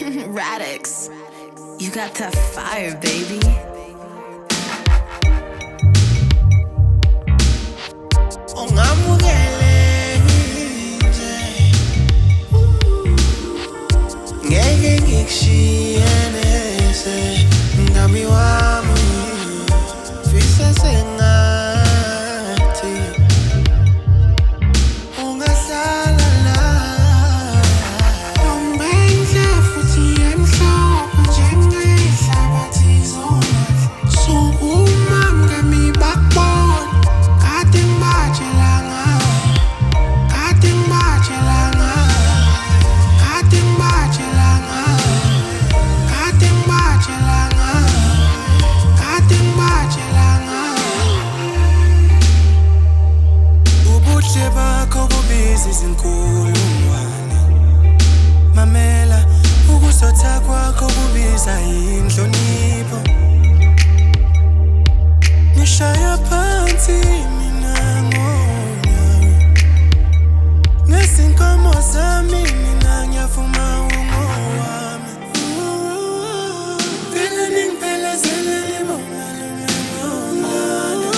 Radix, you got that fire, baby. Ungamukele nje, ngeke ngikushiye neze, mngani wami, mfisa sengathi ungahlala la. Ngibenze futhi emhlophe njengehlabathi izona, sukuma mngani bakubona, kade ngibatshelanga, kade ngibatshelanga, kade ngibatshelanga, kade ngibatshelanga, kade ngibatshelanga. Ubuhle bakho bubiza izinkulungwane, mamela ukuzotha kwakho kubiza inhlonipho. Ngishaya phansi mina ngonyawo, ngezinkomo zami mina ngiyavuma ungowami. Phela ningiphelezele ngibongalungana,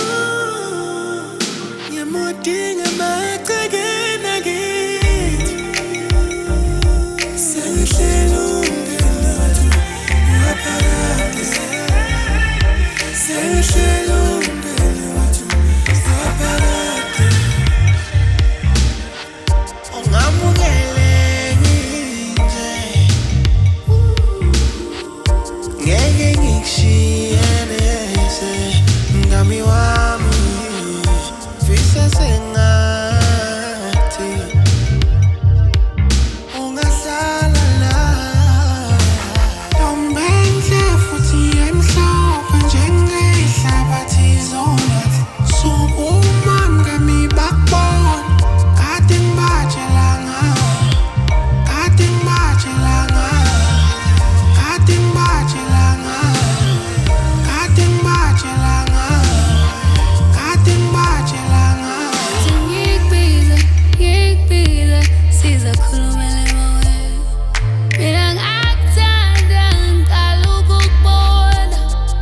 ngiyamudinga amagcekeni akithi. Sengihlela umndeni wethu ungaphakade, sengihlela umndeni wethu ungaphakade. Ungamukele nje, ngeke ngikushiye neze, mngani wami, mfisa sengathi ungahlala la. Ngibenze futhi emhlophe njengehlabathi izona, sukuma mngani bakubona, kade ngibatshelanga, kade ngibatshelanga, kade ngibatshelanga, kade ngibatshelanga, kade ngibatshelanga. Ngikbize, sizakhulumela emoyeni. Mina ngakuthanda ngiqala ukukubona,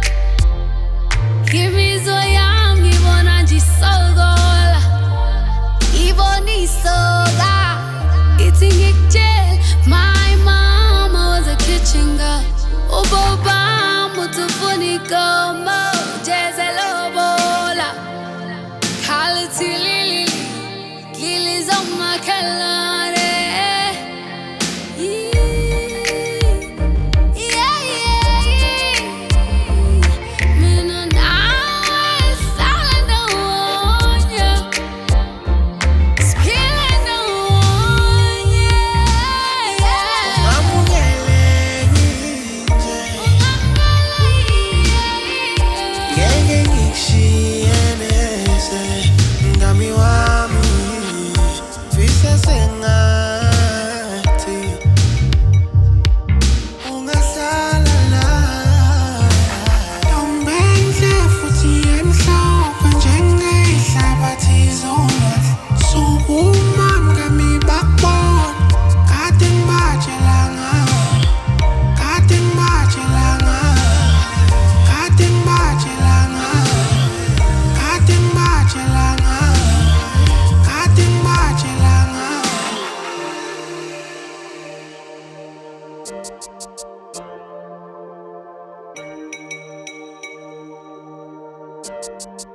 imizwa yami ngibona nje isokola, ibona isoka. Ithi ngikutshele, my mama was a kitchen girl. Ubobami uthi ufuna ikomo, ujeze lobola. Khala uthi Lili, Lili zomakhelwane. Mina nawe sihlala ndawonye, siphila ndawonye. Ungamukele nje, ngeke ngikushiye neze, mngani wami, mfisa sengathi ungahlala la. Ngibenze futhi emhlophe njengehlabathi izona, sukuma mngani bakubona, kade ngibatshelanga, kade ngibatshelanga, kade ngibatshelanga, kade ngibatshelanga, kade ngibatshelanga.